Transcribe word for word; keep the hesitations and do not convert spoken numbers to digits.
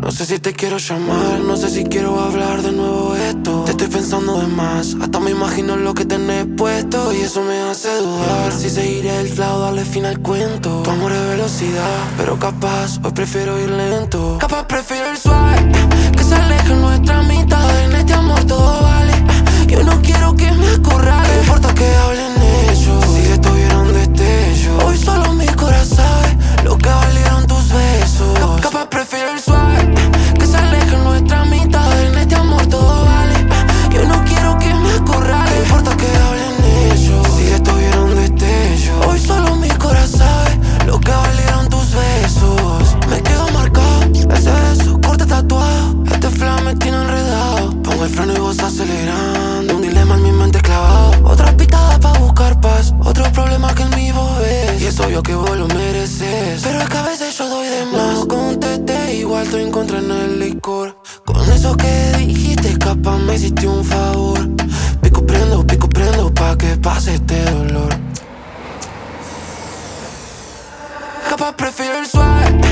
No sé si te quiero llamar, no sé si quiero hablar de nuevo esto. Te estoy pensando de más, hasta me imagino lo que tenés puesto. Y eso me hace dudar si seguiré el flow, darle fin al cuento. Tu amor es velocidad, pero capaz hoy prefiero ir lento. Capaz prefiero el suave, que se aleje nuestra mitad. En este amor todo vale, yo no quiero que me acorrale. No importa que hablen ellos, si estuvieron destellos. Hoy solo mi corazón sabe lo que valieron tus besos. Capaz prefiero el suave, que se aleje nuestra mitad. En este amor todo vale, yo no quiero que me acorrale. No importa que hablen ellos, si estuvieron destellos. Hoy solo mi corazón sabe lo que valieron tus besos. Me quedo marcado, ese beso, corte tatuado. Este flow me tiene enredado. Pongo el freno y vos acelerando. Un dilema en mi mente clavado. Otra pitada pa' buscar paz, otro problema que en mí vos ves. Y es obvio que vos lo mereces, pero es que a veces yo doy de más. No contesté, igual estoy en contra en el licor. Con eso que dijiste, capaz me hiciste un favor. Pico prendo, pico prendo pa' que pase este dolor. Capaz prefiero el suave,